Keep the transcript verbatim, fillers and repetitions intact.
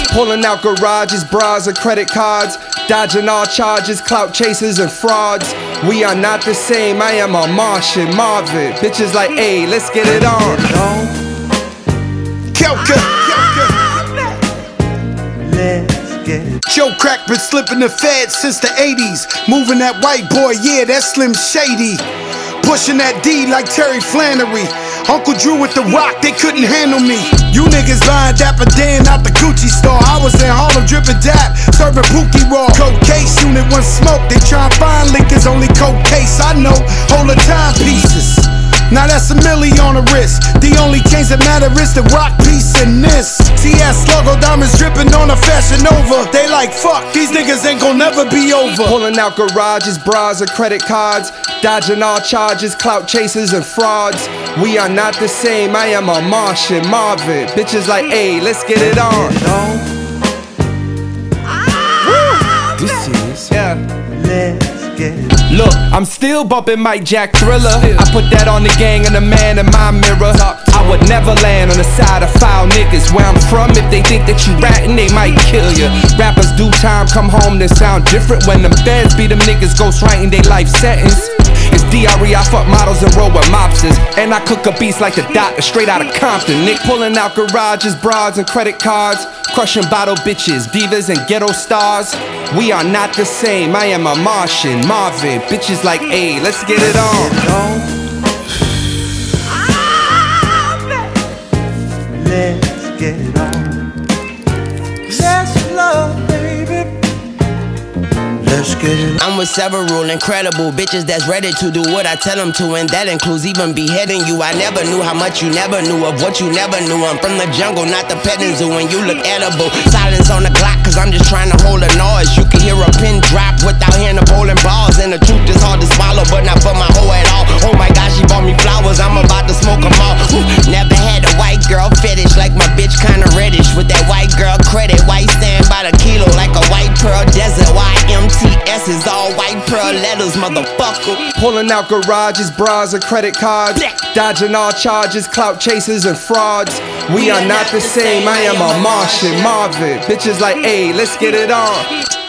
Pulling out garages, bras, and credit cards. Dodging all charges, clout chasers, and frauds. We are not the same, I am a Martian, Marvin. Bitches like, hey, let's get it on. Kelka, Let's get it. Joe Crack been slipping the feds since the eighties. Moving that white boy, yeah, that's Slim Shady. Pushing that D like Terry Flannery. Uncle Drew with the rock, they couldn't handle me. You niggas buying Dapper Dan out the Gucci store. I was in Harlem dripping dap, serving Pookie Raw. Cold case, unit one smoke. They try and find liquors, only cold case. I know, hold the timepieces. Now that's a milli on the wrist. The only change that matter is the rock piece in this. T S logo diamonds dripping on a Fashion Nova. They like, fuck, these niggas ain't gon' never be over. Pulling out garages, bras, and credit cards. Dodging all charges, clout chasers, and frauds. We are not the same, I am a Martian, Marvin. Bitches like, hey, let's get it on. This is, yeah. Let's get it. Look, I'm still bumping Mike Jack Thriller. I put that on the gang and the man in my mirror. I would never land on the side of foul niggas. Where I'm from, if they think that you ratting, they might kill you. Rappers do time, come home, they sound different. When them feds beat them niggas ghost writing they life sentence. It's D R E, I fuck models and roll with mobsters. And I cook up beats like the doctor, straight out of Compton. Nick pulling out garages, bras, and credit cards. Crushing bottle bitches, divas, and ghetto stars. We are not the same, I am a Martian, Marvin. Bitches like, hey, let's get it on. Let's get it on. Let's love, baby. Let's get it on. I'm with several incredible bitches that's ready to do what I tell them to, and that includes even beheading you. I never knew how much you never knew of what you never knew. I'm from the jungle, not the petting zoo, and you look edible. Silence on the Glock, cause I'm just trying to hold a noise. You can hear a pin drop without hearing the bowling balls, and the truth is hard to swallow, but not for my hoe at all. Oh my gosh, she bought me flowers, I'm about to smoke them all. Woo. Never had a white girl fetish, like my bitch kinda reddish. With that white girl credit, white stand by the kilo, like a white pearl desert. Y M T S is all white pearl letters, motherfucker. Pulling out garages, bras, and credit cards. Dodging all charges, clout chasers, and frauds. We are not the same, I am a Martian, Marvin. Bitches like, hey, let's get it on.